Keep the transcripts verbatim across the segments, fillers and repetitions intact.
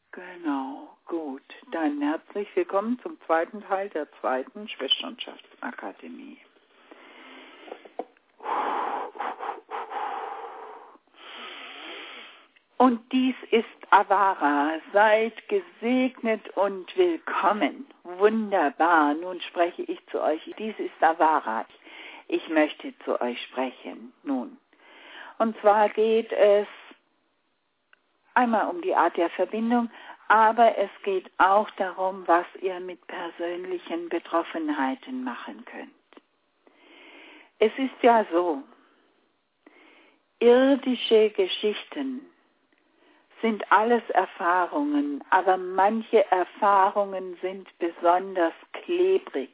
Genau, gut. Dann herzlich willkommen zum zweiten Teil der zweiten Schwesternschaftsakademie. Und dies ist Avara. Seid gesegnet und willkommen. Wunderbar. Nun spreche ich zu euch. Dies ist Avara. Ich möchte zu euch sprechen. Nun. Und zwar geht es einmal um die Art der Verbindung, aber es geht auch darum, was ihr mit persönlichen Betroffenheiten machen könnt. Es ist ja so, irdische Geschichten sind alles Erfahrungen, aber manche Erfahrungen sind besonders klebrig.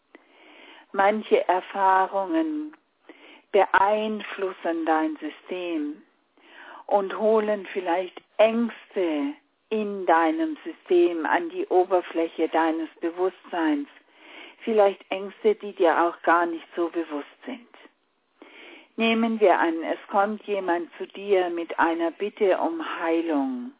Manche Erfahrungen beeinflussen dein System und holen vielleicht Ängste in deinem System an die Oberfläche deines Bewusstseins. Vielleicht Ängste, die dir auch gar nicht so bewusst sind. Nehmen wir an, es kommt jemand zu dir mit einer Bitte um Heilung,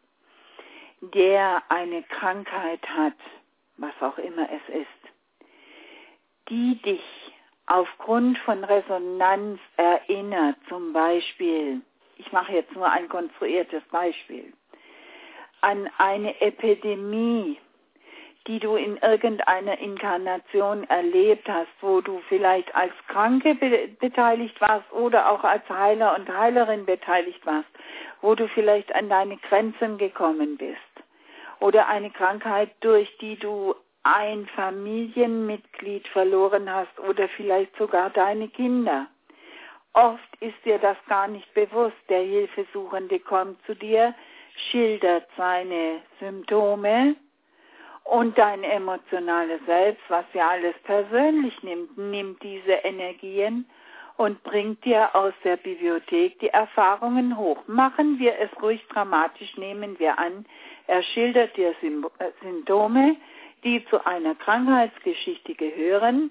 der eine Krankheit hat, was auch immer es ist, die dich aufgrund von Resonanz erinnert, zum Beispiel, ich mache jetzt nur ein konstruiertes Beispiel, an eine Epidemie, die du in irgendeiner Inkarnation erlebt hast, wo du vielleicht als Kranke be- beteiligt warst oder auch als Heiler und Heilerin beteiligt warst, wo du vielleicht an deine Grenzen gekommen bist, oder eine Krankheit, durch die du ein Familienmitglied verloren hast oder vielleicht sogar deine Kinder. Oft ist dir das gar nicht bewusst. Der Hilfesuchende kommt zu dir, schildert seine Symptome, und dein emotionales Selbst, was ja alles persönlich nimmt, nimmt diese Energien und bringt dir aus der Bibliothek die Erfahrungen hoch. Machen wir es ruhig dramatisch, nehmen wir an, er schildert dir Symptome, die zu einer Krankheitsgeschichte gehören,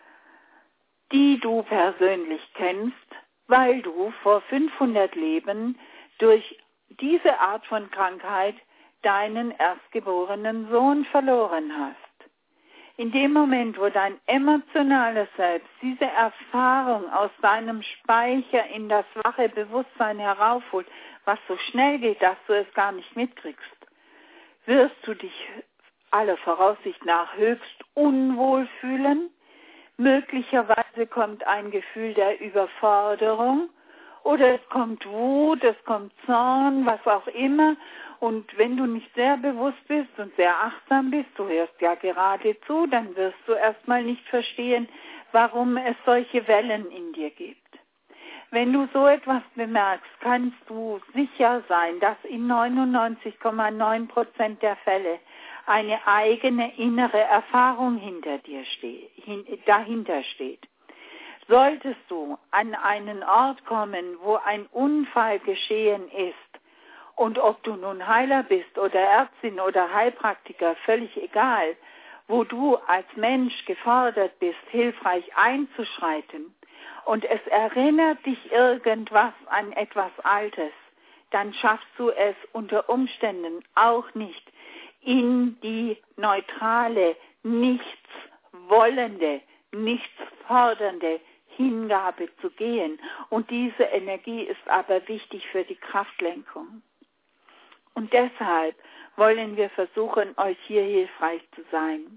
die du persönlich kennst, weil du vor fünfhundert Leben durch diese Art von Krankheit deinen erstgeborenen Sohn verloren hast. In dem Moment, wo dein emotionales Selbst diese Erfahrung aus deinem Speicher in das wache Bewusstsein heraufholt, was so schnell geht, dass du es gar nicht mitkriegst, wirst du dich aller Voraussicht nach höchst unwohl fühlen. Möglicherweise kommt ein Gefühl der Überforderung oder es kommt Wut, es kommt Zorn, was auch immer. Und wenn du nicht sehr bewusst bist und sehr achtsam bist, du hörst ja gerade zu, dann wirst du erstmal nicht verstehen, warum es solche Wellen in dir gibt. Wenn du so etwas bemerkst, kannst du sicher sein, dass in neunundneunzig Komma neun Prozent der Fälle eine eigene innere Erfahrung hinter dir steht, hin, dahinter steht. Solltest du an einen Ort kommen, wo ein Unfall geschehen ist, und ob du nun Heiler bist oder Ärztin oder Heilpraktiker, völlig egal, wo du als Mensch gefordert bist, hilfreich einzuschreiten, und es erinnert dich irgendwas an etwas Altes, dann schaffst du es unter Umständen auch nicht, in die neutrale, nichts wollende, nichts fordernde Hingabe zu gehen. Und diese Energie ist aber wichtig für die Kraftlenkung. Und deshalb wollen wir versuchen, euch hier hilfreich zu sein.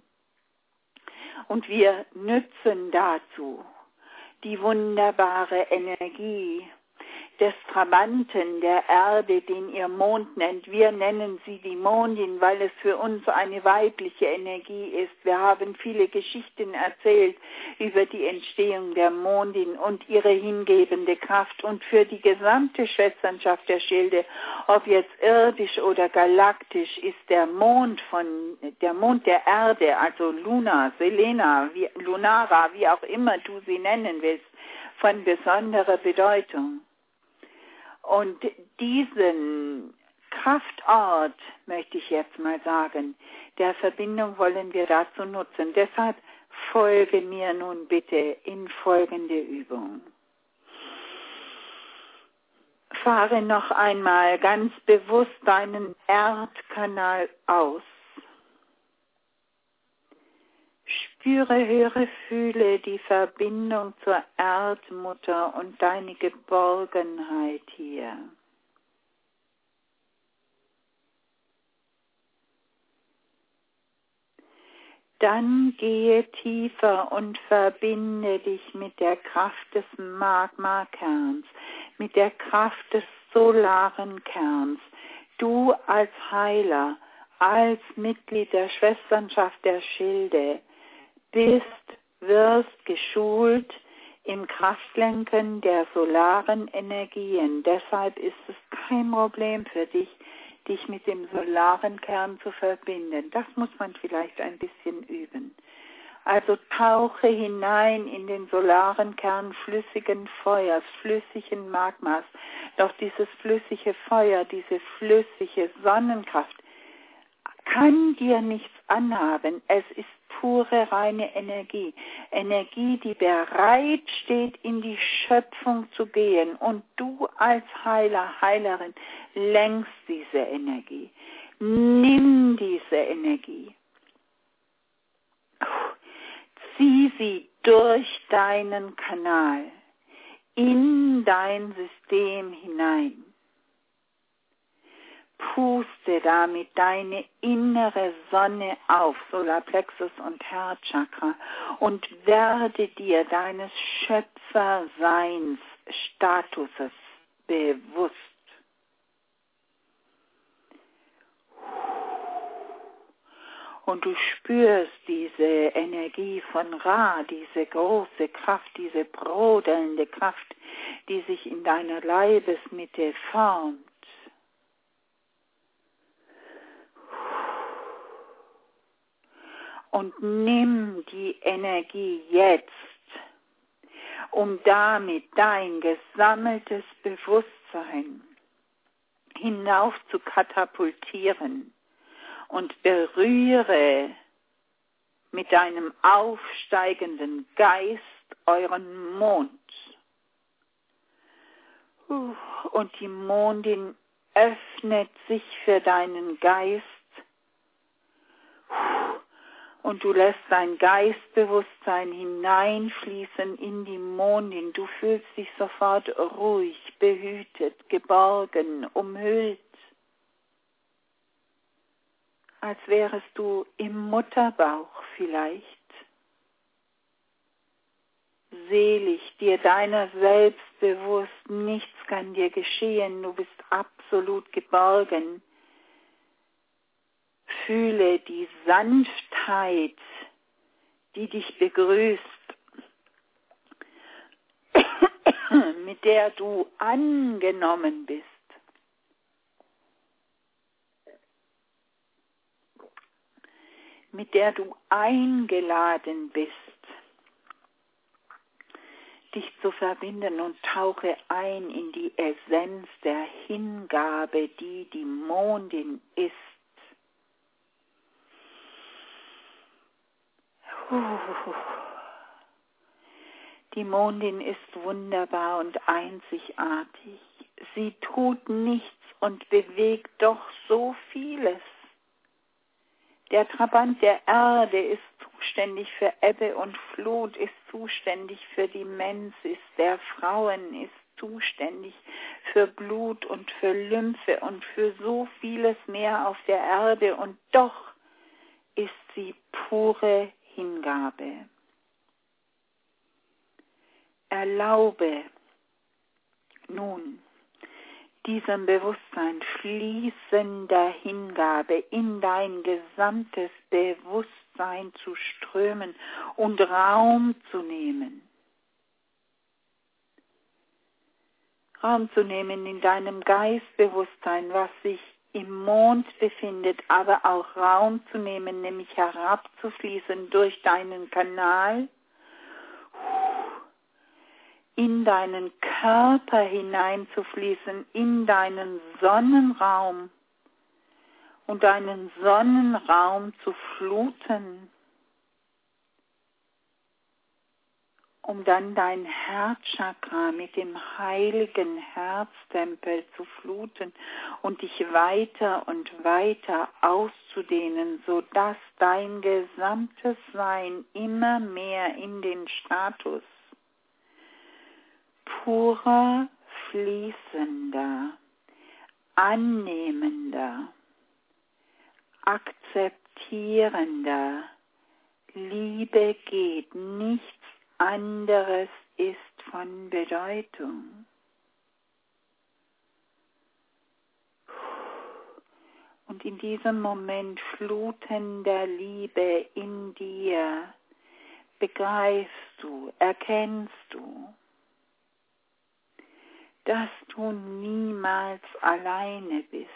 Und wir nützen dazu die wunderbare Energie des Trabanten der Erde, den ihr Mond nennt. Wir nennen sie die Mondin, weil es für uns eine weibliche Energie ist. Wir haben viele Geschichten erzählt über die Entstehung der Mondin und ihre hingebende Kraft. Und für die gesamte Schwesternschaft der Schilde, ob jetzt irdisch oder galaktisch, ist der Mond von der Mond der Erde, also Luna, Selena, wie, Lunara, wie auch immer du sie nennen willst, von besonderer Bedeutung. Und diesen Kraftort, möchte ich jetzt mal sagen, der Verbindung wollen wir dazu nutzen. Deshalb folge mir nun bitte in folgende Übung. Fahre noch einmal ganz bewusst deinen Erdkanal aus. Spüre, höre, fühle die Verbindung zur Erdmutter und deine Geborgenheit hier. Dann gehe tiefer und verbinde dich mit der Kraft des Magma-Kerns, mit der Kraft des solaren Kerns. Du als Heiler, als Mitglied der Schwesternschaft der Schilde, bist, wirst geschult im Kraftlenken der solaren Energien. Deshalb ist es kein Problem für dich, dich mit dem solaren Kern zu verbinden. Das muss man vielleicht ein bisschen üben. Also tauche hinein in den solaren Kern flüssigen Feuers, flüssigen Magmas. Doch dieses flüssige Feuer, diese flüssige Sonnenkraft kann dir nichts anhaben. Es ist pure, reine Energie. Energie, die bereit steht, in die Schöpfung zu gehen. Und du als Heiler, Heilerin, lenkst diese Energie. Nimm diese Energie. Zieh sie durch deinen Kanal in dein System hinein. Puste damit deine innere Sonne auf, Solarplexus und Herzchakra, und werde dir deines Schöpferseins Statuses bewusst. Und du spürst diese Energie von Ra, diese große Kraft, diese brodelnde Kraft, die sich in deiner Leibesmitte formt. Und nimm die Energie jetzt, um damit dein gesammeltes Bewusstsein hinauf zu katapultieren, und berühre mit deinem aufsteigenden Geist euren Mond. Und die Mondin öffnet sich für deinen Geist, und du lässt dein Geistbewusstsein hineinfließen in die Mondin. Du fühlst dich sofort ruhig, behütet, geborgen, umhüllt, als wärest du im Mutterbauch vielleicht. Selig, dir deiner selbst bewusst, nichts kann dir geschehen, du bist absolut geborgen. Fühle die Sanftheit, die dich begrüßt, mit der du angenommen bist. Mit der du eingeladen bist, dich zu verbinden, und tauche ein in die Essenz der Hingabe, die die Mondin ist. Die Mondin ist wunderbar und einzigartig. Sie tut nichts und bewegt doch so vieles. Der Trabant der Erde ist zuständig für Ebbe und Flut, ist zuständig für die Mensis der Frauen, ist zuständig für Blut und für Lymphe und für so vieles mehr auf der Erde, und doch ist sie pure Hingabe. Erlaube nun diesem Bewusstsein fließender Hingabe in dein gesamtes Bewusstsein zu strömen und Raum zu nehmen. Raum zu nehmen in deinem Geistbewusstsein, was sich im Mond befindet, aber auch Raum zu nehmen, nämlich herabzufließen durch deinen Kanal, in deinen Körper hineinzufließen, in deinen Sonnenraum und deinen Sonnenraum zu fluten. um dann dein Herzchakra mit dem heiligen Herztempel zu fluten und dich weiter und weiter auszudehnen, sodass dein gesamtes Sein immer mehr in den Status purer, fließender, annehmender, akzeptierender Liebe geht. Nichts anderes ist von Bedeutung. Und in diesem Moment flutender Liebe in dir begreifst du, erkennst du, dass du niemals alleine bist.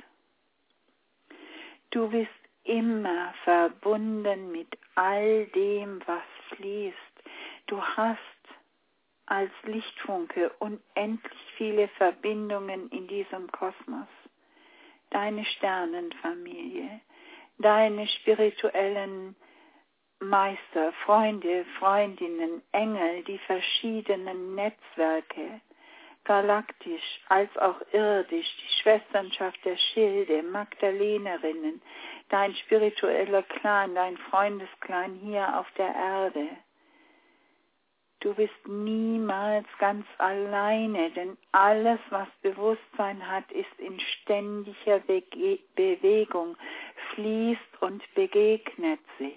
Du bist immer verbunden mit all dem, was fließt. Du hast als Lichtfunke unendlich viele Verbindungen in diesem Kosmos. Deine Sternenfamilie, deine spirituellen Meister, Freunde, Freundinnen, Engel, die verschiedenen Netzwerke, galaktisch als auch irdisch, die Schwesternschaft der Schilde, Magdalenerinnen, dein spiritueller Clan, dein Freundesklan hier auf der Erde. Du bist niemals ganz alleine, denn alles, was Bewusstsein hat, ist in ständiger Bege- Bewegung, fließt und begegnet sich.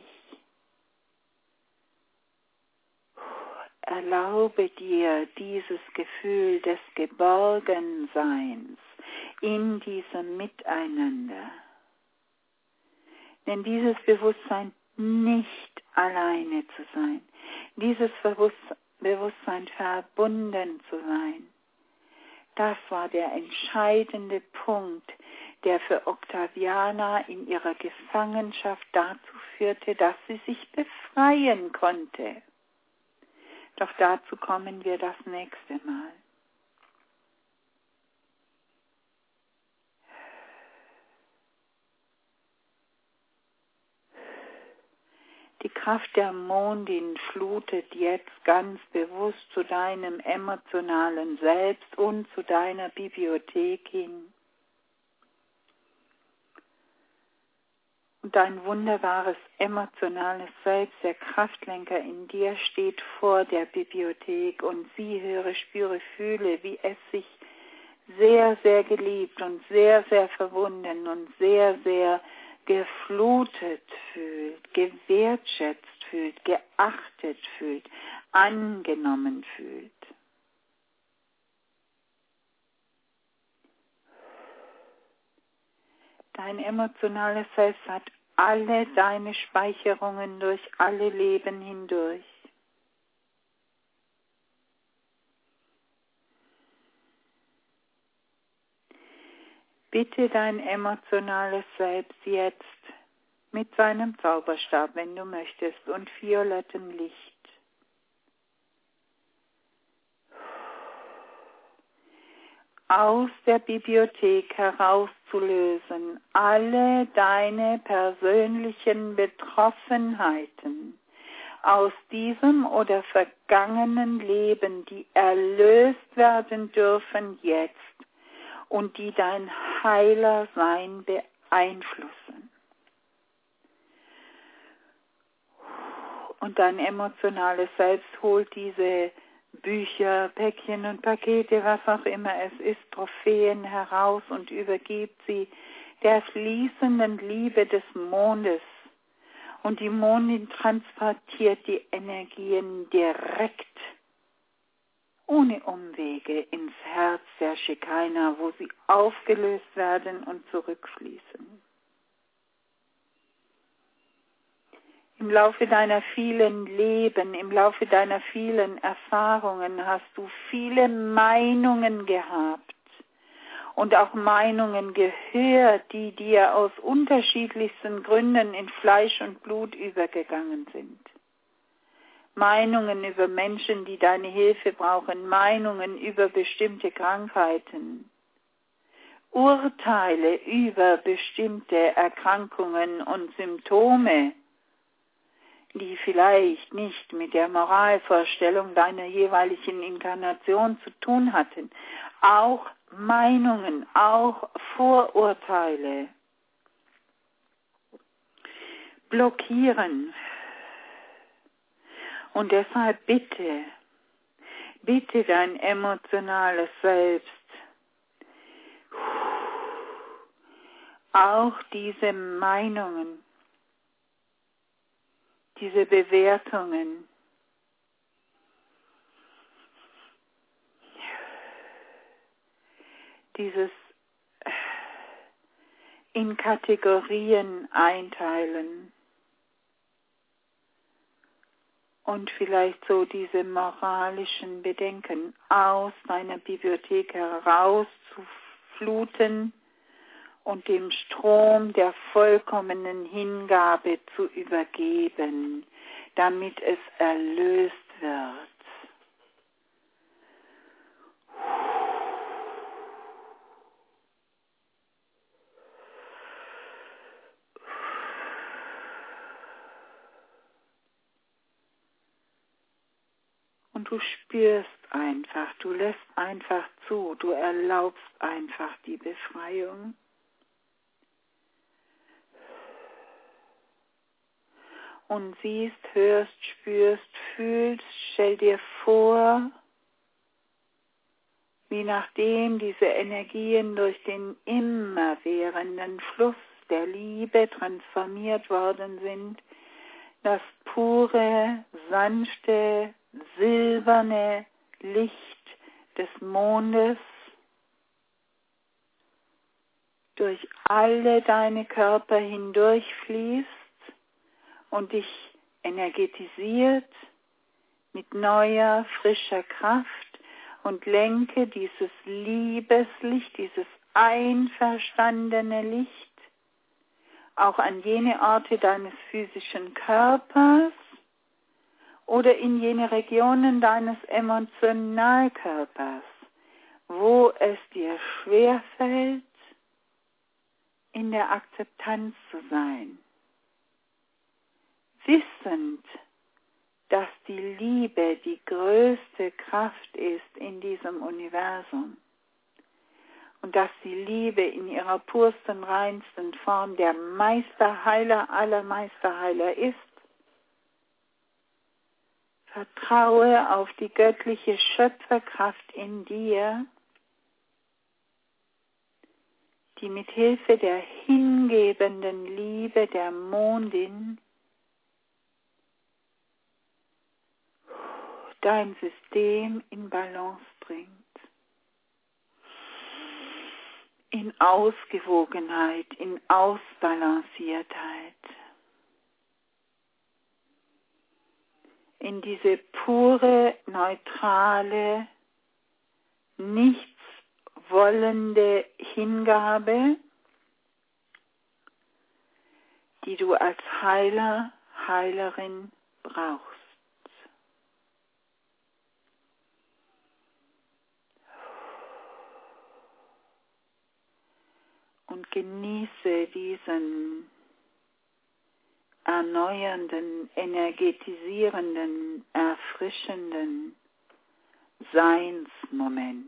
Erlaube dir dieses Gefühl des Geborgenseins in diesem Miteinander. Denn dieses Bewusstsein nicht alleine zu sein, dieses Bewusstsein verbunden zu sein, das war der entscheidende Punkt, der für Octaviana in ihrer Gefangenschaft dazu führte, dass sie sich befreien konnte. Doch dazu kommen wir das nächste Mal. Die Kraft der Mondin flutet jetzt ganz bewusst zu deinem emotionalen Selbst und zu deiner Bibliothek hin. Und dein wunderbares emotionales Selbst, der Kraftlenker in dir, steht vor der Bibliothek und sieh, höre, spüre, fühle, wie es sich sehr, sehr geliebt und sehr, sehr verbunden und sehr, sehr geflutet fühlt, gewertschätzt fühlt, geachtet fühlt, angenommen fühlt. Dein emotionales Selbst hat alle deine Speicherungen durch alle Leben hindurch. Bitte dein emotionales Selbst jetzt mit seinem Zauberstab, wenn du möchtest, und violettem Licht aus der Bibliothek herauszulösen, alle deine persönlichen Betroffenheiten aus diesem oder vergangenen Leben, die erlöst werden dürfen jetzt und die dein Heilersein beeinflussen. Und dein emotionales Selbst holt diese Bücher, Päckchen und Pakete, was auch immer es ist, Trophäen heraus und übergibt sie der fließenden Liebe des Mondes. Und die Mondin transportiert die Energien direkt, ohne Umwege, ins Herz der Shekinah, wo sie aufgelöst werden und zurückfließen. Im Laufe deiner vielen Leben, im Laufe deiner vielen Erfahrungen hast du viele Meinungen gehabt und auch Meinungen gehört, die dir aus unterschiedlichsten Gründen in Fleisch und Blut übergegangen sind. Meinungen über Menschen, die deine Hilfe brauchen, Meinungen über bestimmte Krankheiten, Urteile über bestimmte Erkrankungen und Symptome, die vielleicht nicht mit der Moralvorstellung deiner jeweiligen Inkarnation zu tun hatten, auch Meinungen, auch Vorurteile blockieren. Und deshalb bitte, bitte dein emotionales Selbst, auch diese Meinungen, diese Bewertungen, dieses in Kategorien einteilen und vielleicht so diese moralischen Bedenken aus deiner Bibliothek herauszufluten und dem Strom der vollkommenen Hingabe zu übergeben, damit es erlöst wird. Und du spürst einfach, du lässt einfach zu, du erlaubst einfach die Befreiung. Und siehst, hörst, spürst, fühlst, stell dir vor, wie nachdem diese Energien durch den immerwährenden Fluss der Liebe transformiert worden sind, das pure, sanfte, silberne Licht des Mondes durch alle deine Körper hindurchfließt und dich energetisiert mit neuer, frischer Kraft und lenke dieses Liebeslicht, dieses einverstandene Licht auch an jene Orte deines physischen Körpers oder in jene Regionen deines Emotionalkörpers, wo es dir schwerfällt, in der Akzeptanz zu sein. Wissend, dass die Liebe die größte Kraft ist in diesem Universum und dass die Liebe in ihrer pursten, reinsten Form der Meisterheiler aller Meisterheiler ist, vertraue auf die göttliche Schöpferkraft in dir, die mit Hilfe der hingebenden Liebe der Mondin dein System in Balance bringt, in Ausgewogenheit, in Ausbalanciertheit, in diese pure, neutrale, nichts wollende Hingabe, die du als Heiler, Heilerin brauchst. Und genieße diesen erneuernden, energetisierenden, erfrischenden Seinsmoment.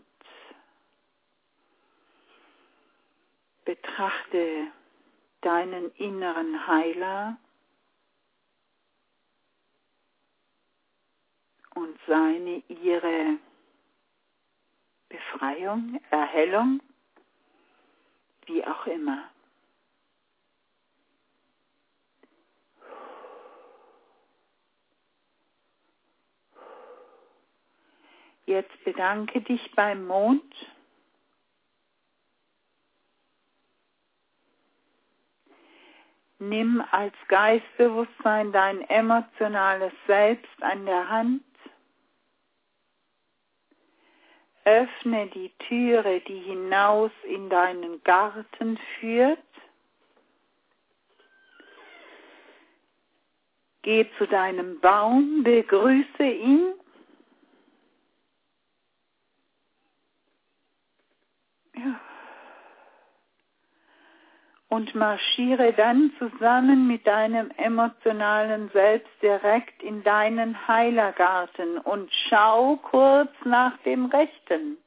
Betrachte deinen inneren Heiler und seine, ihre Befreiung, Erhellung, wie auch immer. Jetzt bedanke dich beim Mond. Nimm als Geistbewusstsein dein emotionales Selbst an der Hand. Öffne die Türe, die hinaus in deinen Garten führt. Geh zu deinem Baum, begrüße ihn. Ja. und marschiere dann zusammen mit deinem emotionalen Selbst direkt in deinen Heilergarten und schau kurz nach dem Rechten.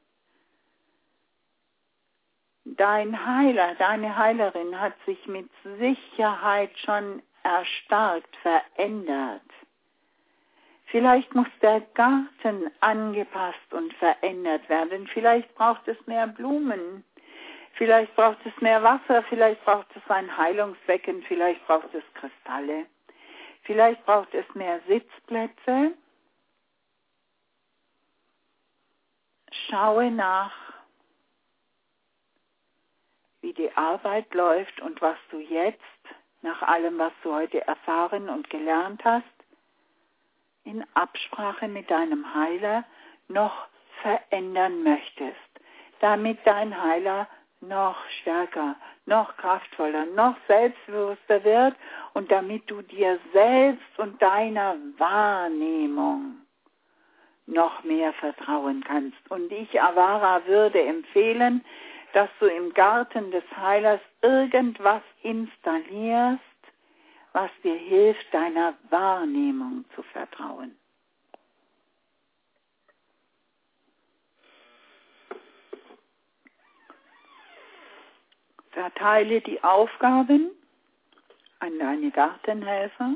Dein Heiler, deine Heilerin hat sich mit Sicherheit schon erstarkt, verändert. Vielleicht muss der Garten angepasst und verändert werden. Vielleicht braucht es mehr Blumen. Vielleicht braucht es mehr Wasser. Vielleicht braucht es ein Heilungsbecken. Vielleicht braucht es Kristalle. Vielleicht braucht es mehr Sitzplätze. Schaue nach, wie die Arbeit läuft und was du jetzt, nach allem, was du heute erfahren und gelernt hast, in Absprache mit deinem Heiler noch verändern möchtest, damit dein Heiler noch stärker, noch kraftvoller, noch selbstbewusster wird und damit du dir selbst und deiner Wahrnehmung noch mehr vertrauen kannst. Und ich, Avara, würde empfehlen, dass du im Garten des Heilers irgendwas installierst, was dir hilft, deiner Wahrnehmung zu vertrauen. Verteile die Aufgaben an deine Gartenhelfer.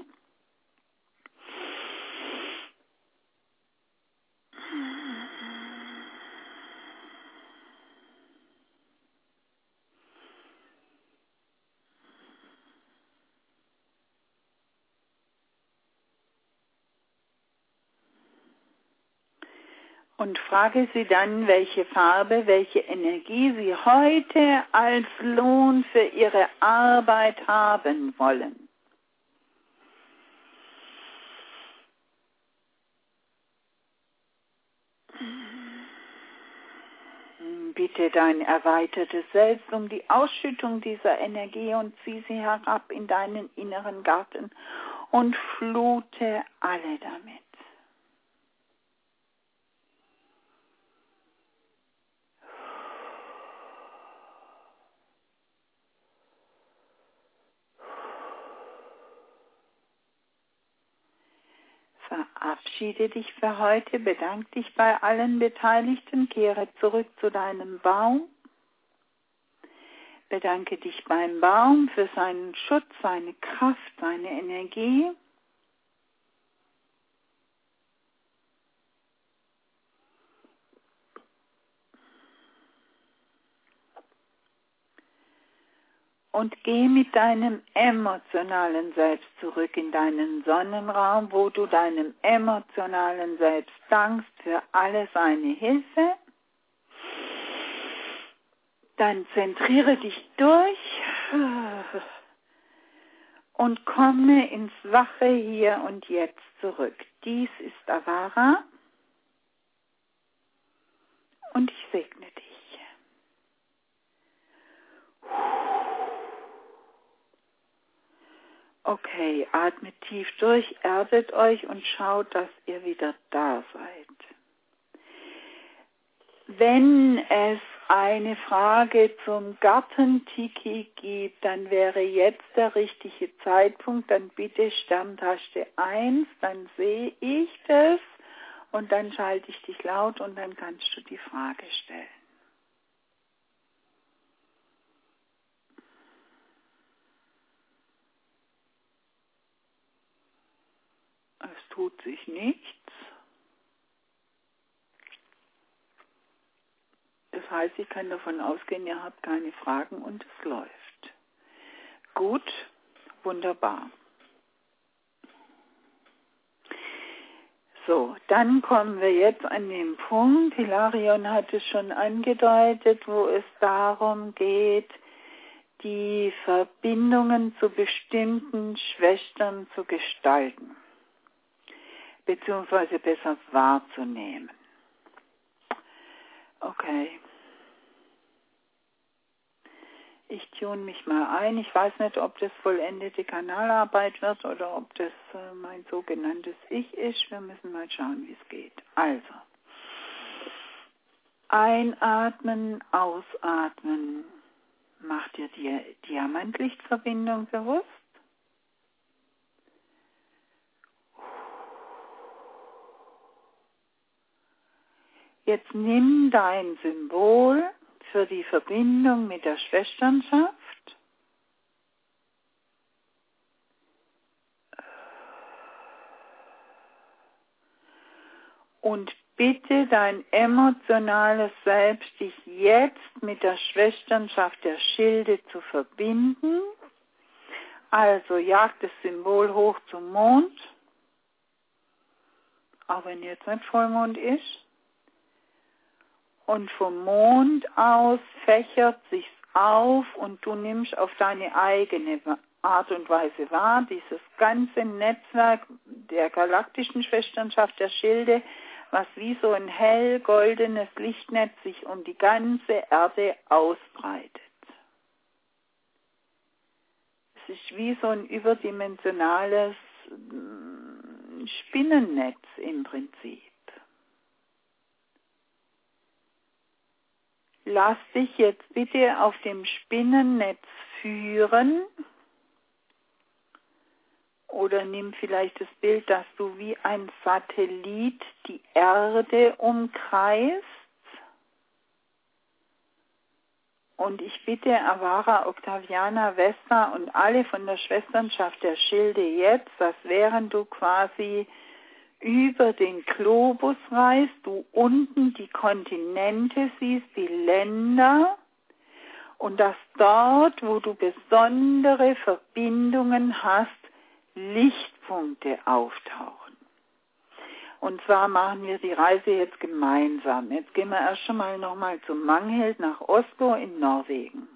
Und frage sie dann, welche Farbe, welche Energie sie heute als Lohn für ihre Arbeit haben wollen. Bitte dein erweitertes Selbst um die Ausschüttung dieser Energie und zieh sie herab in deinen inneren Garten und flute alle damit. Verabschiede dich für heute, bedanke dich bei allen Beteiligten, kehre zurück zu deinem Baum. Bedanke dich beim Baum für seinen Schutz, seine Kraft, seine Energie. Und geh mit deinem emotionalen Selbst zurück in deinen Sonnenraum, wo du deinem emotionalen Selbst dankst für alle seine Hilfe. Dann zentriere dich durch und komme ins Wache Hier und Jetzt zurück. Dies ist Avara und ich segne dich. Okay, atmet tief durch, erdet euch und schaut, dass ihr wieder da seid. Wenn es eine Frage zum Gartentiki gibt, dann wäre jetzt der richtige Zeitpunkt. Dann bitte Sterntaste eins, dann sehe ich das und dann schalte ich dich laut und dann kannst du die Frage stellen. Es tut sich nichts. Das heißt, ich kann davon ausgehen, ihr habt keine Fragen und es läuft. Gut, wunderbar. So, dann kommen wir jetzt an den Punkt, Hilarion hat es schon angedeutet, wo es darum geht, die Verbindungen zu bestimmten Schwestern zu gestalten, beziehungsweise besser wahrzunehmen. Okay. Ich tune mich mal ein. Ich weiß nicht, ob das vollendete Kanalarbeit wird oder ob das äh, mein sogenanntes Ich ist. Wir müssen mal schauen, wie es geht. Also, einatmen, ausatmen. Mach dir die Diamantlichtverbindung bewusst. Jetzt nimm dein Symbol für die Verbindung mit der Schwesternschaft und bitte dein emotionales Selbst, dich jetzt mit der Schwesternschaft der Schilde zu verbinden. Also jag das Symbol hoch zum Mond, auch wenn jetzt nicht Vollmond ist. Und vom Mond aus fächert sich's auf und du nimmst auf deine eigene Art und Weise wahr, dieses ganze Netzwerk der galaktischen Schwesternschaft der Schilde, was wie so ein hell goldenes Lichtnetz sich um die ganze Erde ausbreitet. Es ist wie so ein überdimensionales Spinnennetz im Prinzip. Lass dich jetzt bitte auf dem Spinnennetz führen oder nimm vielleicht das Bild, dass du wie ein Satellit die Erde umkreist. Und ich bitte Avara, Octaviana, Vesta und alle von der Schwesternschaft der Schilde jetzt, dass während du quasi über den Globus reist, du unten die Kontinente siehst, die Länder, und dass dort, wo du besondere Verbindungen hast, Lichtpunkte auftauchen. Und zwar machen wir die Reise jetzt gemeinsam. Jetzt gehen wir erst schon mal nochmal zum Mangheld nach Oslo in Norwegen.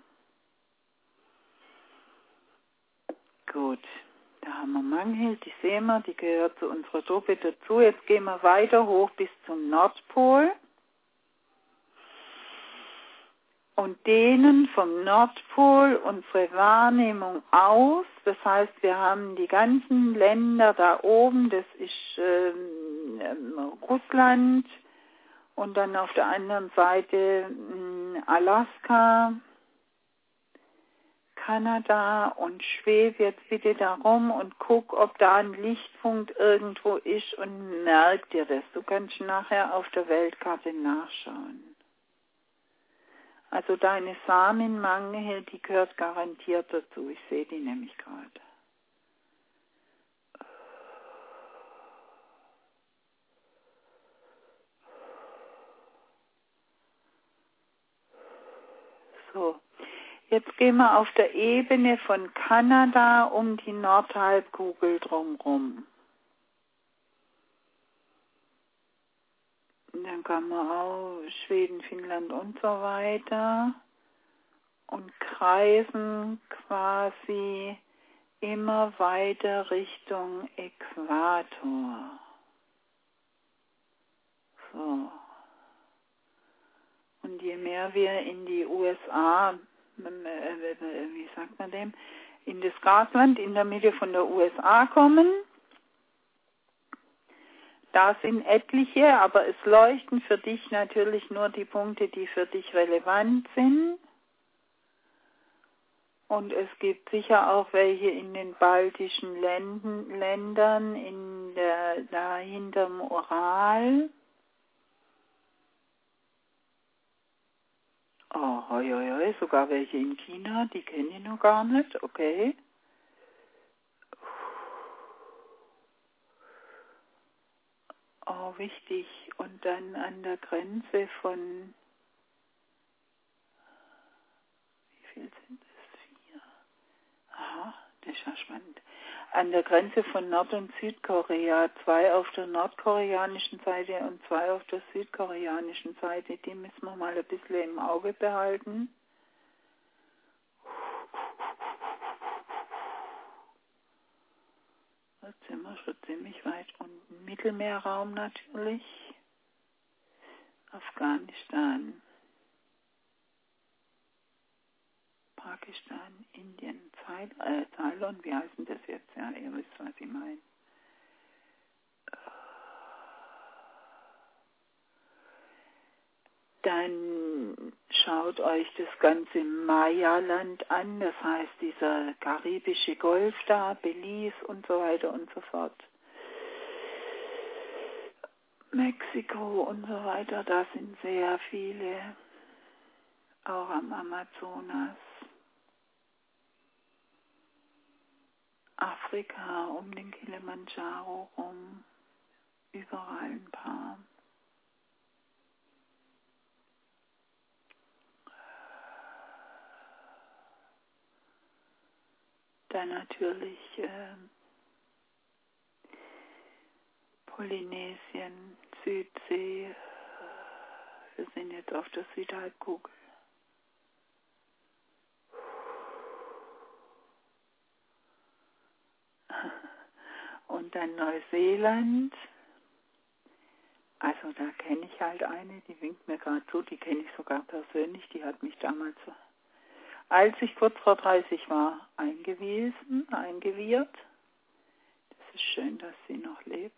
Gut. Da haben wir Mangheld, die sehen wir, die gehört zu unserer Truppe dazu. Jetzt gehen wir weiter hoch bis zum Nordpol und dehnen vom Nordpol unsere Wahrnehmung aus. Das heißt, wir haben die ganzen Länder da oben, das ist ähm, Russland und dann auf der anderen Seite ähm, Alaska, Kanada, und schweb jetzt bitte da rum und guck, ob da ein Lichtpunkt irgendwo ist und merk dir das. Du kannst nachher auf der Weltkarte nachschauen. Also deine Samenmangel, die gehört garantiert dazu. Ich sehe die nämlich gerade. So. Jetzt gehen wir auf der Ebene von Kanada um die Nordhalbkugel drumherum. Und dann kann man auch Schweden, Finnland und so weiter und kreisen quasi immer weiter Richtung Äquator. So. Und je mehr wir in die U S A, wie sagt man dem, in das Gasland in der Mitte von der U S A kommen. Da sind etliche, aber es leuchten für dich natürlich nur die Punkte, die für dich relevant sind. Und es gibt sicher auch welche in den baltischen Länden, Ländern, in der, da hinterm Ural. Oh, hoi, hoi, hoi, sogar welche in China, die kenne ich noch gar nicht, okay. Oh, wichtig. Und dann an der Grenze von, wie viel sind das? Vier? Aha, das ist ja spannend. An der Grenze von Nord- und Südkorea, zwei auf der nordkoreanischen Seite und zwei auf der südkoreanischen Seite, die müssen wir mal ein bisschen im Auge behalten. Jetzt sind wir schon ziemlich weit unten. Mittelmeerraum natürlich. Afghanistan. Pakistan, Indien, Thailand, wie heißt denn das jetzt? Ja, ihr wisst, was ich meine. Dann schaut euch das ganze Maya-Land an, das heißt dieser karibische Golf da, Belize und so weiter und so fort. Mexiko und so weiter, da sind sehr viele, auch am Amazonas. Afrika um den Kilimanjaro rum, überall ein paar. Dann natürlich äh, Polynesien, Südsee. Wir sind jetzt auf der Südhalbkugel. Und dann Neuseeland. Also da kenne ich halt eine, die winkt mir gerade zu, die kenne ich sogar persönlich, die hat mich damals, als ich kurz vor dreißig war, eingewiesen, eingewiehert. Das ist schön, dass sie noch lebt.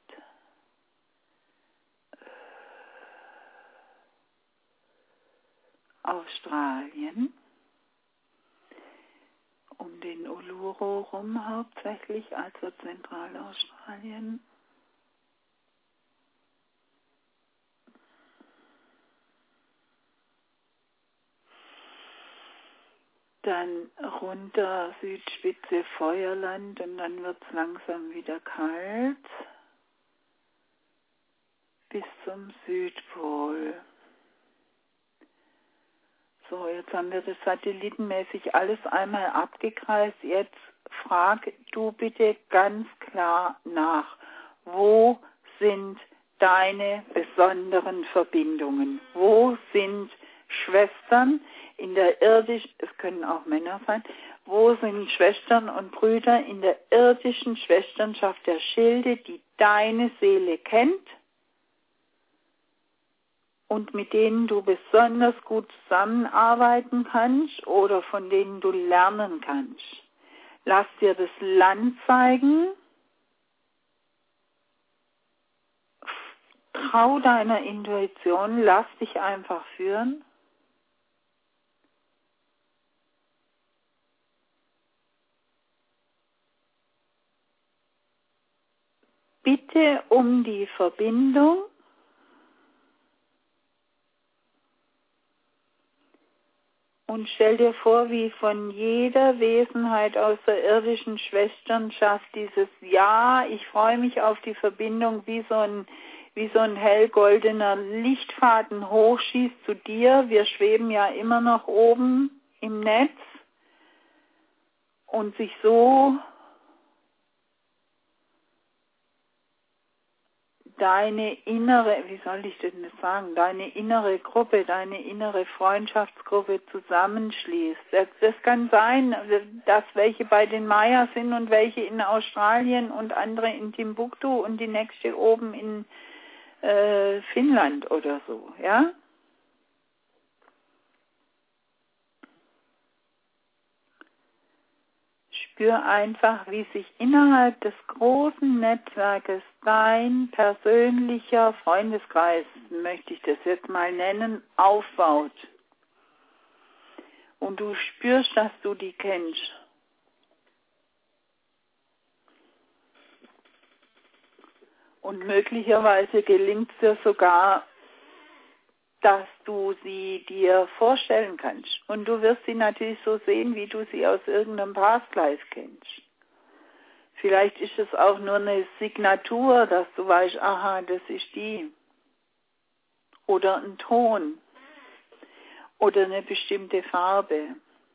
Australien, um den Uluru rum hauptsächlich, also Zentralaustralien. Dann runter Südspitze Feuerland und dann wird es langsam wieder kalt bis zum Südpol. So, jetzt haben wir das satellitenmäßig alles einmal abgekreist. Jetzt frag du bitte ganz klar nach, wo sind deine besonderen Verbindungen? Wo sind Schwestern in der irdischen, es können auch Männer sein, wo sind Schwestern und Brüder in der irdischen Schwesternschaft der Schilde, die deine Seele kennt und mit denen du besonders gut zusammenarbeiten kannst oder von denen du lernen kannst? Lass dir das Land zeigen. Trau deiner Intuition, lass dich einfach führen. Bitte um die Verbindung und stell dir vor, wie von jeder Wesenheit aus der irdischen Schwesternschaft dieses Ja, ich freue mich auf die Verbindung, wie so ein, wie so ein hellgoldener Lichtfaden hochschießt zu dir. Wir schweben ja immer noch oben im Netz und sich so deine innere, wie soll ich denn das sagen, deine innere Gruppe, deine innere Freundschaftsgruppe zusammenschließt. Das, das kann sein, dass welche bei den Maya sind und welche in Australien und andere in Timbuktu und die nächste oben in äh, Finnland oder so, ja? Spür einfach, wie sich innerhalb des großen Netzwerkes dein persönlicher Freundeskreis, möchte ich das jetzt mal nennen, aufbaut. Und du spürst, dass du die kennst. Und möglicherweise gelingt es dir sogar, dass du sie dir vorstellen kannst. Und du wirst sie natürlich so sehen, wie du sie aus irgendeinem Past Life kennst. Vielleicht ist es auch nur eine Signatur, dass du weißt, aha, das ist die. Oder ein Ton. Oder eine bestimmte Farbe.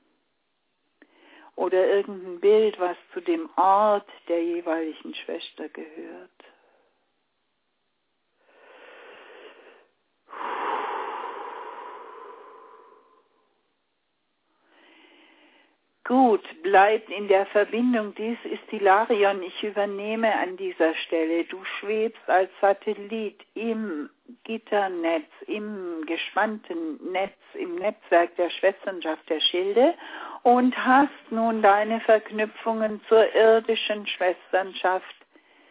Oder irgendein Bild, was zu dem Ort der jeweiligen Schwester gehört. Gut, bleibt in der Verbindung. Dies ist Hilarion. Ich übernehme an dieser Stelle. Du schwebst als Satellit im Gitternetz, im gespannten Netz, im Netzwerk der Schwesternschaft der Schilde und hast nun deine Verknüpfungen zur irdischen Schwesternschaft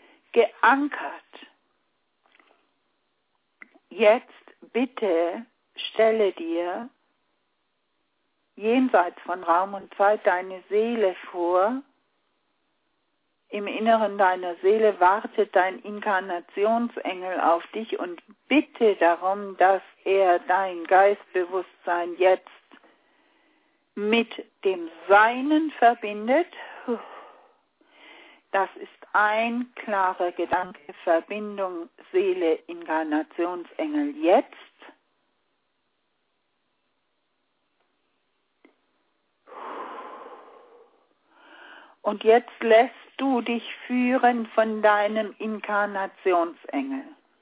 geankert. Jetzt bitte stelle dir jenseits von Raum und Zeit deine Seele vor. Im Inneren deiner Seele wartet dein Inkarnationsengel auf dich und bitte darum, dass er dein Geistbewusstsein jetzt mit dem Seinen verbindet. Das ist ein klarer Gedanke, Verbindung Seele, Inkarnationsengel jetzt. Und jetzt lässt du dich führen von deinem Inkarnationsengel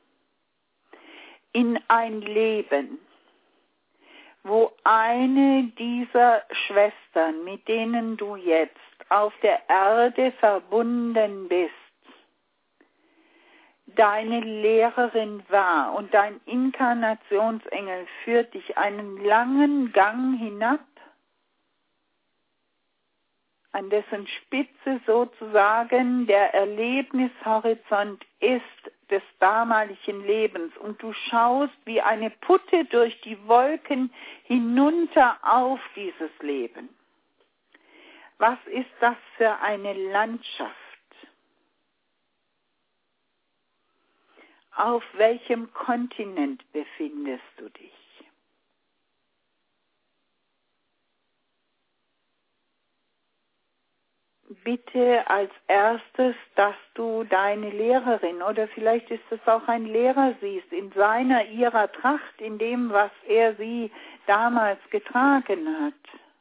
in ein Leben, wo eine dieser Schwestern, mit denen du jetzt auf der Erde verbunden bist, deine Lehrerin war und dein Inkarnationsengel führt dich einen langen Gang hinab, an dessen Spitze sozusagen der Erlebnishorizont ist des damaligen Lebens. Und du schaust wie eine Putte durch die Wolken hinunter auf dieses Leben. Was ist das für eine Landschaft? Auf welchem Kontinent befindest du dich? Bitte als erstes, dass du deine Lehrerin oder vielleicht ist es auch ein Lehrer siehst, in seiner, ihrer Tracht, in dem, was er sie damals getragen hat.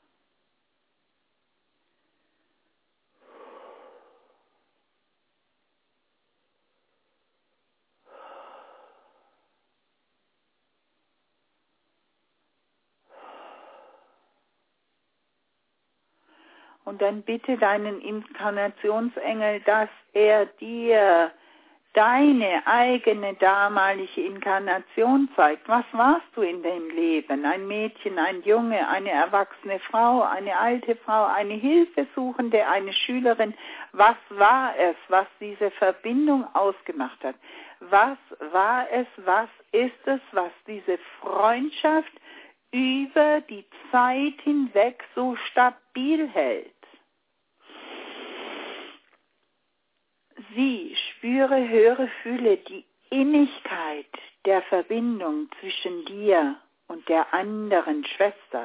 Und dann bitte deinen Inkarnationsengel, dass er dir deine eigene damalige Inkarnation zeigt. Was warst du in dem Leben? Ein Mädchen, ein Junge, eine erwachsene Frau, eine alte Frau, eine Hilfesuchende, eine Schülerin. Was war es, was diese Verbindung ausgemacht hat? Was war es, was ist es, was diese Freundschaft über die Zeit hinweg so stabil hält? Sieh, spüre, höre, fühle die Innigkeit der Verbindung zwischen dir und der anderen Schwester.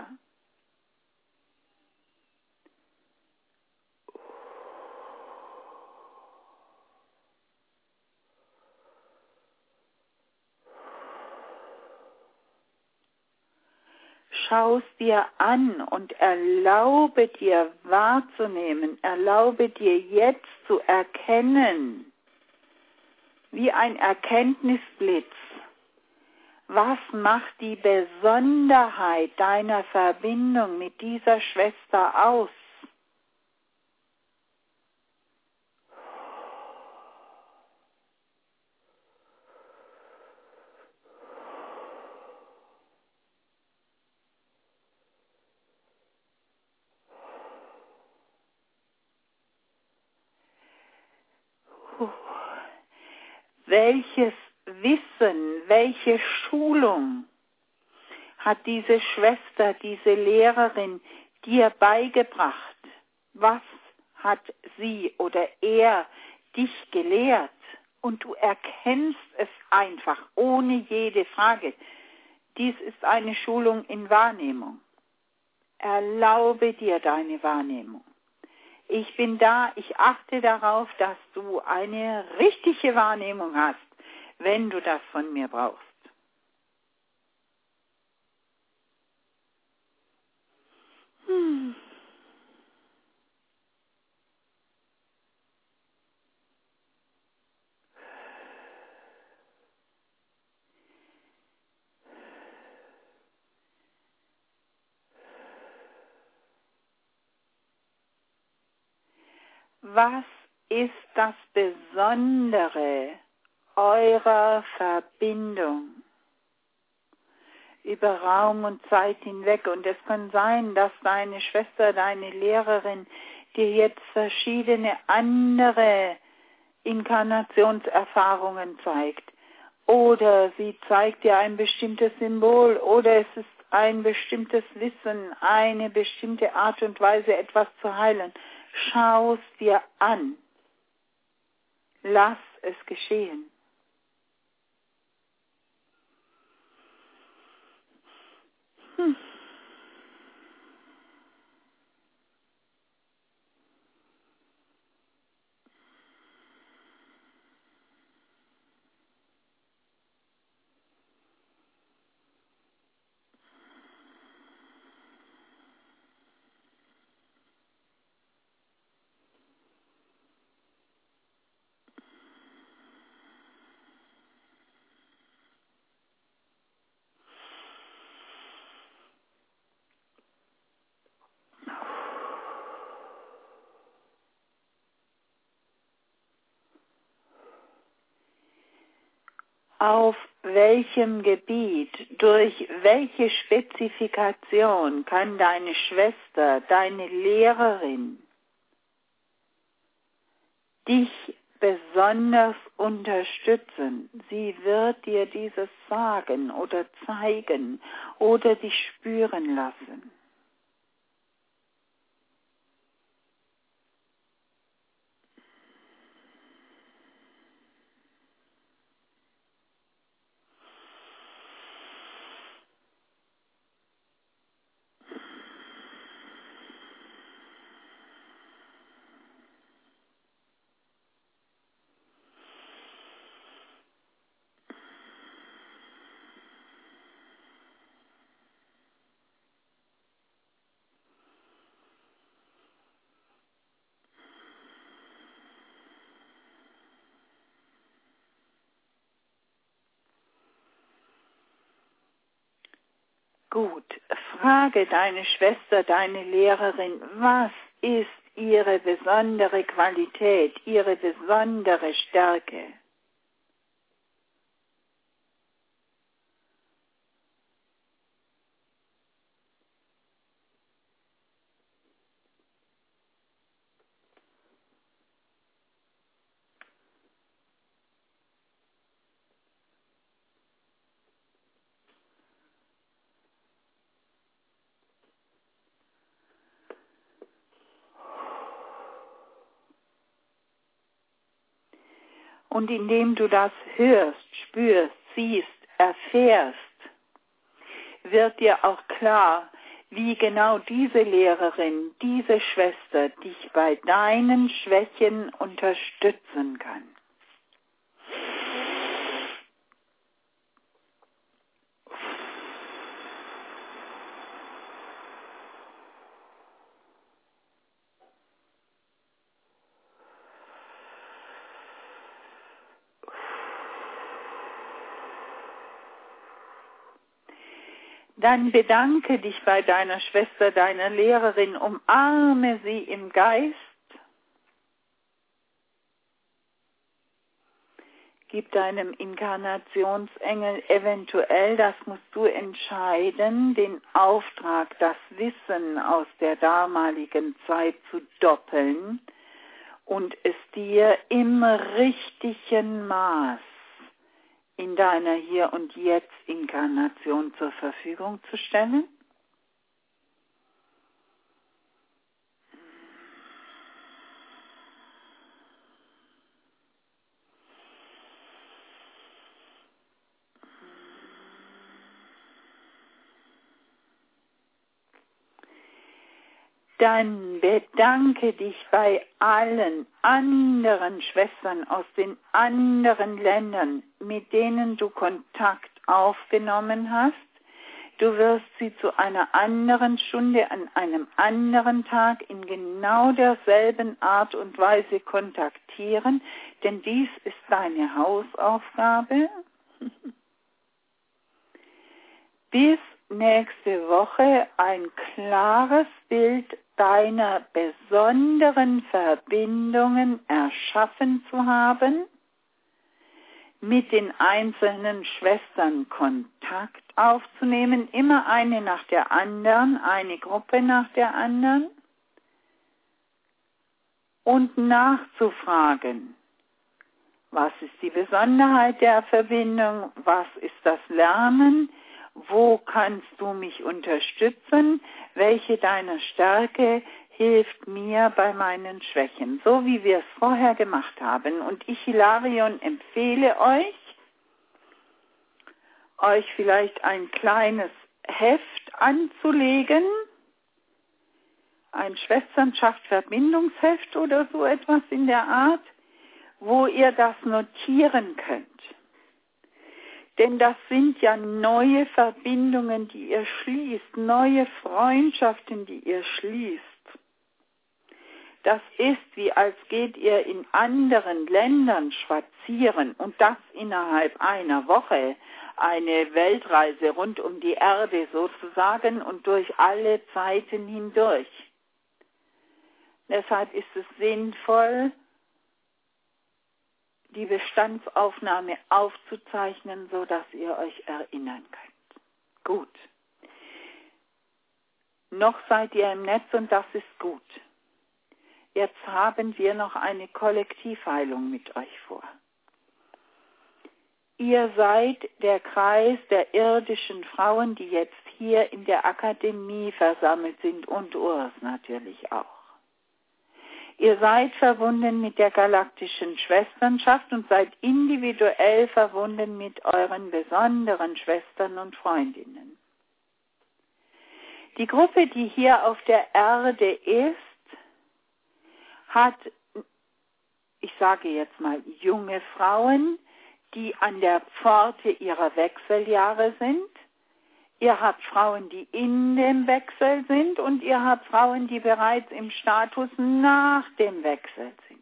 Schau es dir an und erlaube dir wahrzunehmen, erlaube dir jetzt zu erkennen, wie ein Erkenntnisblitz. Was macht die Besonderheit deiner Verbindung mit dieser Schwester aus? Welches Wissen, welche Schulung hat diese Schwester, diese Lehrerin dir beigebracht? Was hat sie oder er dich gelehrt? Und du erkennst es einfach, ohne jede Frage. Dies ist eine Schulung in Wahrnehmung. Erlaube dir deine Wahrnehmung. Ich bin da, ich achte darauf, dass du eine richtige Wahrnehmung hast, wenn du das von mir brauchst. Hm. Was ist das Besondere eurer Verbindung über Raum und Zeit hinweg? Und es kann sein, dass deine Schwester, deine Lehrerin dir jetzt verschiedene andere Inkarnationserfahrungen zeigt. oder sie zeigt dir ein bestimmtes Symbol oder es ist ein bestimmtes Wissen, eine bestimmte Art und Weise, etwas zu heilen. Schau es dir an. Lass es geschehen. Hm. Auf welchem Gebiet, durch welche Spezifikation kann deine Schwester, deine Lehrerin dich besonders unterstützen? Sie wird dir dieses sagen oder zeigen oder dich spüren lassen. Gut, frage deine Schwester, deine Lehrerin, was ist ihre besondere Qualität, ihre besondere Stärke? Und indem du das hörst, spürst, siehst, erfährst, wird dir auch klar, wie genau diese Lehrerin, diese Schwester dich bei deinen Schwächen unterstützen kann. Dann bedanke dich bei deiner Schwester, deiner Lehrerin, umarme sie im Geist, gib deinem Inkarnationsengel eventuell, das musst du entscheiden, den Auftrag, das Wissen aus der damaligen Zeit zu doppeln und es dir im richtigen Maß in deiner Hier- und Jetzt-Inkarnation zur Verfügung zu stellen? Dann bedanke dich bei allen anderen Schwestern aus den anderen Ländern, mit denen du Kontakt aufgenommen hast. Du wirst sie zu einer anderen Stunde, an einem anderen Tag in genau derselben Art und Weise kontaktieren, denn dies ist deine Hausaufgabe. Bis nächste Woche ein klares Bild deiner besonderen Verbindungen erschaffen zu haben, mit den einzelnen Schwestern Kontakt aufzunehmen, immer eine nach der anderen, eine Gruppe nach der anderen, und nachzufragen, Was ist die Besonderheit der Verbindung? Was ist das Lernen? Wo kannst du mich unterstützen? Welche deiner Stärke hilft mir bei meinen Schwächen? So wie wir es vorher gemacht haben. Und ich, Hilarion, empfehle euch, euch vielleicht ein kleines Heft anzulegen, ein Schwesternschaft-Verbindungsheft oder so etwas in der Art, wo ihr das notieren könnt. Denn das sind ja neue Verbindungen, die ihr schließt, neue Freundschaften, die ihr schließt. Das ist, wie als geht ihr in anderen Ländern spazieren und das innerhalb einer Woche, eine Weltreise rund um die Erde sozusagen und durch alle Zeiten hindurch. Deshalb ist es sinnvoll, die Bestandsaufnahme aufzuzeichnen, so dass ihr euch erinnern könnt. Gut. Noch seid ihr im Netz und das ist gut. Jetzt haben wir noch eine Kollektivheilung mit euch vor. Ihr seid der Kreis der irdischen Frauen, die jetzt hier in der Akademie versammelt sind und Urs natürlich auch. Ihr seid verbunden mit der galaktischen Schwesternschaft und seid individuell verbunden mit euren besonderen Schwestern und Freundinnen. Die Gruppe, die hier auf der Erde ist, hat, ich sage jetzt mal, junge Frauen, die an der Pforte ihrer Wechseljahre sind. Ihr habt Frauen, die in dem Wechsel sind und ihr habt Frauen, die bereits im Status nach dem Wechsel sind.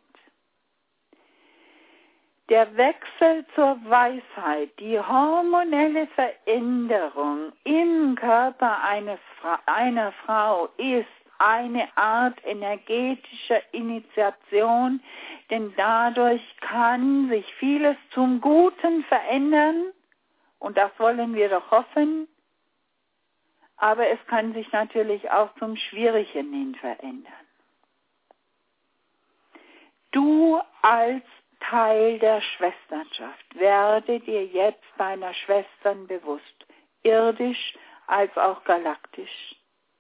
Der Wechsel zur Weisheit, die hormonelle Veränderung im Körper eines, einer Frau ist eine Art energetischer Initiation, denn dadurch kann sich vieles zum Guten verändern und das wollen wir doch hoffen. Aber es kann sich natürlich auch zum Schwierigen hin verändern. Du als Teil der Schwesternschaft werde dir jetzt deiner Schwestern bewusst, irdisch als auch galaktisch.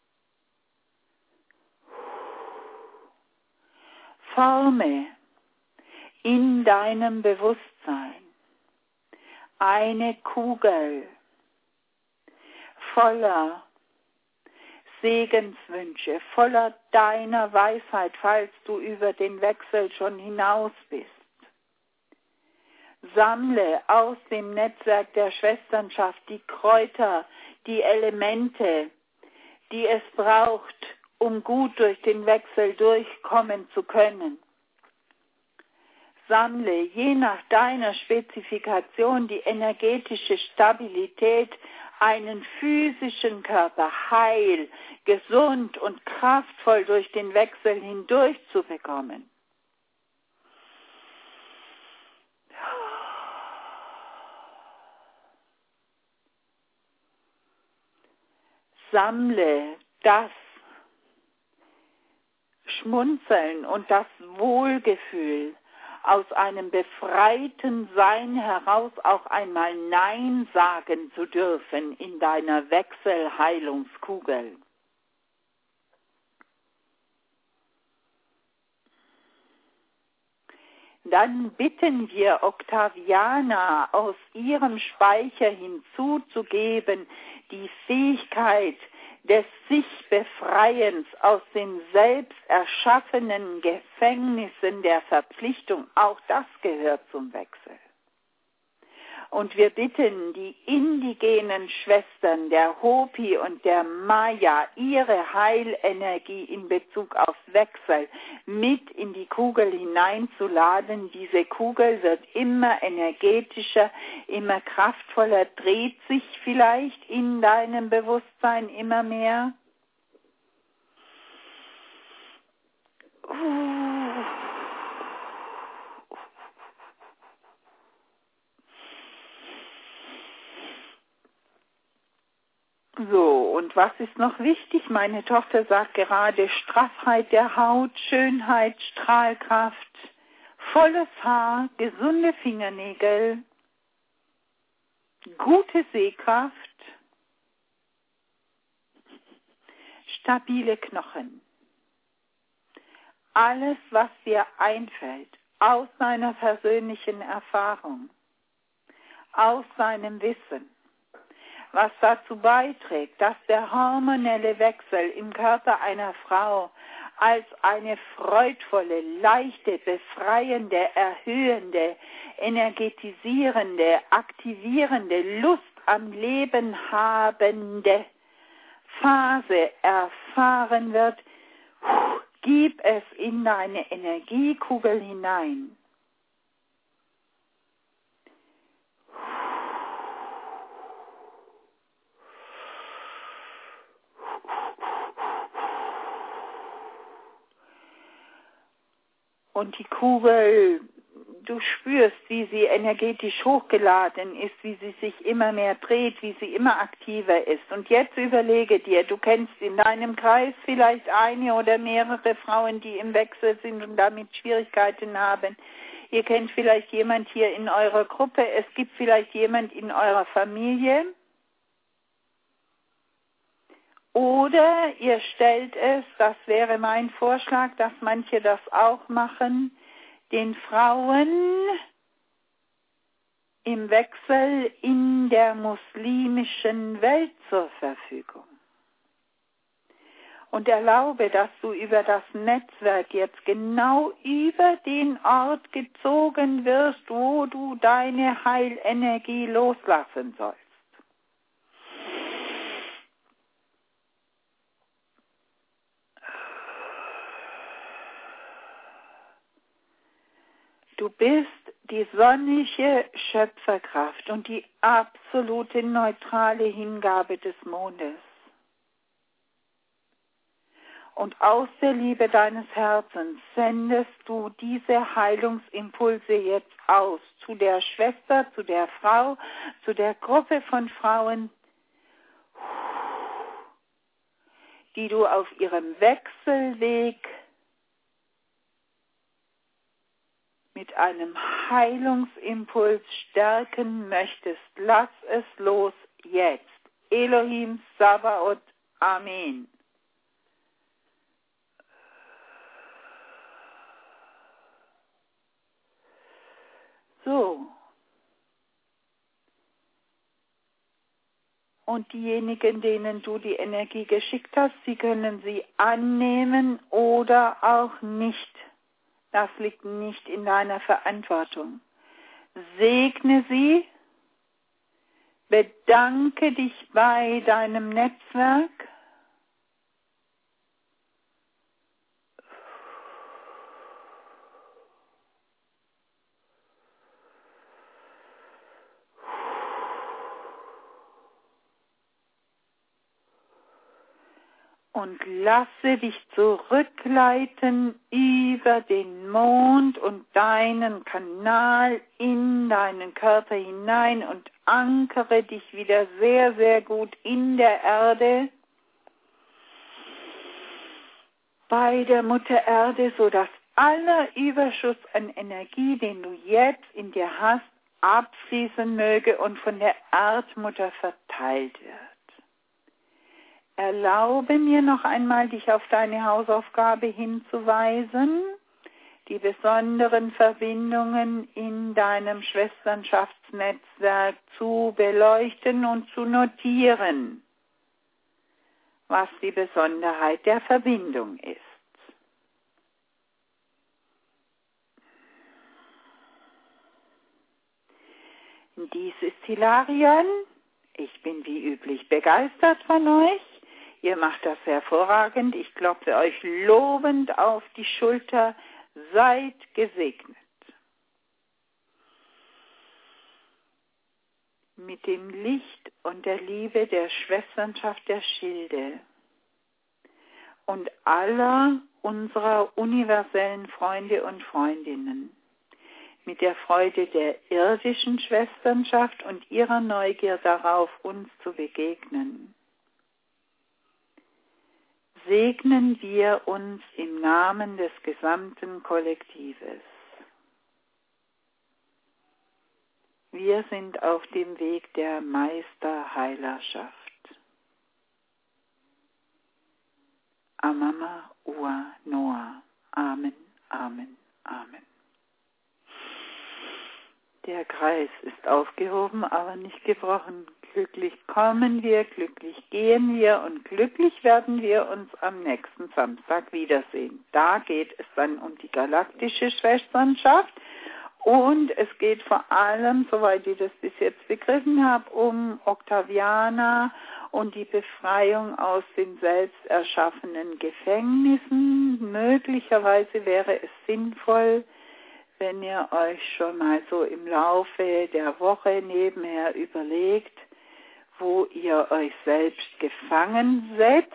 Forme in deinem Bewusstsein eine Kugel voller Segenswünsche, voller deiner Weisheit, falls du über den Wechsel schon hinaus bist. Sammle aus dem Netzwerk der Schwesternschaft die Kräuter, die Elemente, die es braucht, um gut durch den Wechsel durchkommen zu können. Sammle je nach deiner Spezifikation die energetische Stabilität, einen physischen Körper heil, gesund und kraftvoll durch den Wechsel hindurch zu bekommen. Sammle das Schmunzeln und das Wohlgefühl, aus einem befreiten Sein heraus auch einmal Nein sagen zu dürfen in deiner Wechselheilungskugel. Dann bitten wir Octaviana aus ihrem Speicher hinzuzugeben, die Fähigkeit des Sich-Befreiens aus den selbst erschaffenen Gefängnissen der Verpflichtung. Auch das gehört zum Wechsel. Und wir bitten die indigenen Schwestern der Hopi und der Maya, ihre Heilenergie in Bezug auf Wechsel mit in die Kugel hineinzuladen. Diese Kugel wird immer energetischer, immer kraftvoller, dreht sich vielleicht in deinem Bewusstsein immer mehr. So, und was ist noch wichtig? Meine Tochter sagt gerade Straffheit der Haut, Schönheit, Strahlkraft, volles Haar, gesunde Fingernägel, gute Sehkraft, stabile Knochen. Alles, was dir einfällt, aus seiner persönlichen Erfahrung, aus seinem Wissen, was dazu beiträgt, dass der hormonelle Wechsel im Körper einer Frau als eine freudvolle, leichte, befreiende, erhöhende, energetisierende, aktivierende, Lust am Leben habende Phase erfahren wird, gib es in deine Energiekugel hinein. Und die Kugel, du spürst, wie sie energetisch hochgeladen ist, wie sie sich immer mehr dreht, wie sie immer aktiver ist. Und jetzt überlege dir, du kennst in deinem Kreis vielleicht eine oder mehrere Frauen, die im Wechsel sind und damit Schwierigkeiten haben. Ihr kennt vielleicht jemand hier in eurer Gruppe, es gibt vielleicht jemand in eurer Familie. Oder ihr stellt es, das wäre mein Vorschlag, dass manche das auch machen, den Frauen im Wechsel in der muslimischen Welt zur Verfügung. Und erlaube, dass du über das Netzwerk jetzt genau über den Ort gezogen wirst, wo du deine Heilenergie loslassen sollst. Du bist die sonnige Schöpferkraft und die absolute neutrale Hingabe des Mondes. Und aus der Liebe deines Herzens sendest du diese Heilungsimpulse jetzt aus zu der Schwester, zu der Frau, zu der Gruppe von Frauen, die du auf ihrem Wechselweg mit einem Heilungsimpuls stärken möchtest. Lass es los jetzt. Elohim Sabaoth. Amen. So. Und diejenigen, denen du die Energie geschickt hast, sie können sie annehmen oder auch nicht. Das liegt nicht in deiner Verantwortung. Segne sie, bedanke dich bei deinem Netzwerk und lasse dich zurückleiten über den Mond und deinen Kanal in deinen Körper hinein und ankere dich wieder sehr, sehr gut in der Erde, bei der Mutter Erde, sodass aller Überschuss an Energie, den du jetzt in dir hast, abfließen möge und von der Erdmutter verteilt wird. Erlaube mir noch einmal, dich auf deine Hausaufgabe hinzuweisen, die besonderen Verbindungen in deinem Schwesternschaftsnetzwerk zu beleuchten und zu notieren, was die Besonderheit der Verbindung ist. Dies ist Hilarion. Ich bin wie üblich begeistert von euch. Ihr macht das hervorragend. Ich klopfe euch lobend auf die Schulter. Seid gesegnet. Mit dem Licht und der Liebe der Schwesternschaft der Schilde und aller unserer universellen Freunde und Freundinnen. Mit der Freude der irdischen Schwesternschaft und ihrer Neugier darauf, uns zu begegnen. Segnen wir uns im Namen des gesamten Kollektives. wir sind auf dem Weg der Meisterheilerschaft. Amama Ua Noah. Amen, Amen, Amen. Der Kreis ist aufgehoben, aber nicht gebrochen. Glücklich kommen wir, glücklich gehen wir und glücklich werden wir uns am nächsten Samstag wiedersehen. Da geht es dann um die galaktische Schwesternschaft und es geht vor allem, soweit ich das bis jetzt begriffen habe, um Octaviana und die Befreiung aus den selbst erschaffenen Gefängnissen. Möglicherweise wäre es sinnvoll, wenn ihr euch schon mal so im Laufe der Woche nebenher überlegt, wo ihr euch selbst gefangen setzt.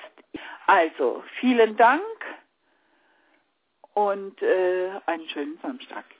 Also, vielen Dank und äh, einen schönen Samstag.